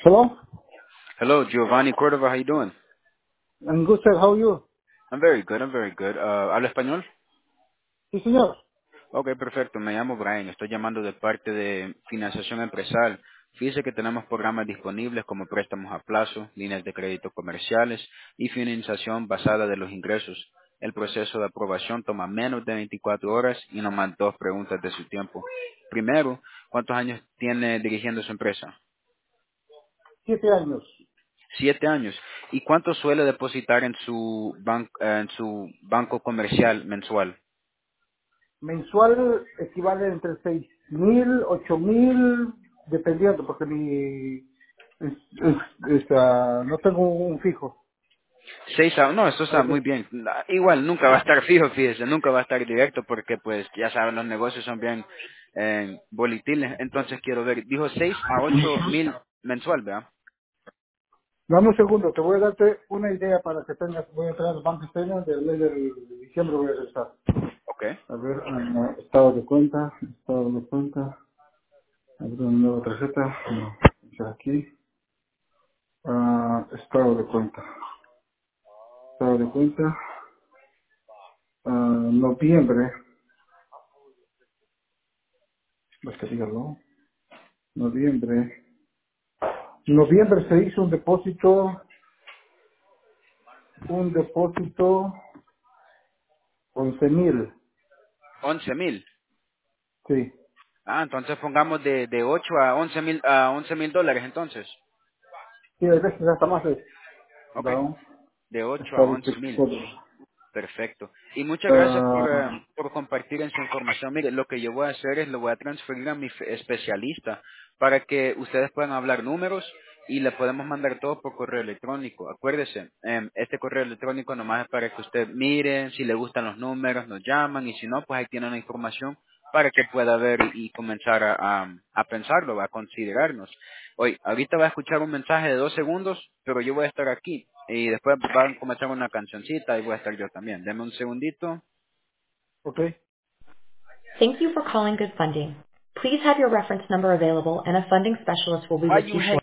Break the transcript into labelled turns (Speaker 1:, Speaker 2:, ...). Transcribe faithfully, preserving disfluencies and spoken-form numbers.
Speaker 1: Hello?
Speaker 2: Hello, Giovanni Cordova. How you doing?
Speaker 1: I'm good, sir. How are you?
Speaker 2: I'm very good. I'm very good. Uh, ¿Habla español?
Speaker 1: Sí, señor.
Speaker 2: Okay, perfecto. Me llamo Brian. Estoy llamando de parte de financiación empresarial. Fíjese que tenemos programas disponibles como préstamos a plazo, líneas de crédito comerciales y financiación basada de los ingresos. El proceso de aprobación toma menos de veinticuatro horas y nos más dos preguntas de su tiempo. Primero, ¿cuántos años tiene dirigiendo su empresa?
Speaker 1: Siete años.
Speaker 2: Siete años. ¿Y cuánto suele depositar en su, ban- eh, en su banco comercial mensual?
Speaker 1: Mensual equivale entre seis mil, ocho mil, dependiendo, porque mi... es- es- es, ah, no tengo un fijo.
Speaker 2: Seis a, no, eso está
Speaker 1: Ok.
Speaker 2: muy bien. Na- Igual nunca va a estar fijo, fíjese, nunca va a estar directo porque pues ya saben, los negocios son bien eh, volatiles. Entonces quiero ver, dijo seis a ocho mil mensual, ¿verdad?
Speaker 1: Dame un segundo, te voy a darte una idea para que tengas. Voy a entrar al banco statement del mes de diciembre, voy a regresar.
Speaker 2: Ok.
Speaker 1: A ver, ah, estado de cuenta, estado de cuenta, abrir una nueva tarjeta, no, ya aquí, ah, estado de cuenta, estado de cuenta, ah, noviembre, pues que dígalo, noviembre, noviembre se hizo un depósito, un depósito, once mil,
Speaker 2: Once mil.
Speaker 1: sí,
Speaker 2: Ah, entonces pongamos de, de ocho a once mil, a once mil dólares entonces.
Speaker 1: sí, a veces hasta más es,
Speaker 2: Ok.
Speaker 1: down,
Speaker 2: De ocho a
Speaker 1: estado
Speaker 2: once mil.
Speaker 1: de
Speaker 2: Perfecto. Y muchas gracias por, eh,
Speaker 1: ah,
Speaker 2: por compartir esa información. Mire, lo que yo voy a hacer es lo voy a transferir a mi fe- especialista para que ustedes puedan hablar números y le podemos mandar todo por correo electrónico. Acuérdese, em, este correo electrónico nomás es para que usted mire, si le gustan los números, nos llaman y si no, pues ahí tienen la información para que pueda ver y, y comenzar a, a, a pensarlo, a considerarnos. Oye, ahorita va a escuchar un mensaje de dos segundos, pero yo voy a estar aquí. Y después van a comenzar una cancioncita y voy a estar yo también. Deme un segundito.
Speaker 1: ok,
Speaker 3: Thank you for calling Good Funding. Please have your reference number available and a funding specialist will be
Speaker 2: Why
Speaker 3: with
Speaker 2: you
Speaker 3: you
Speaker 2: hang
Speaker 3: shortly.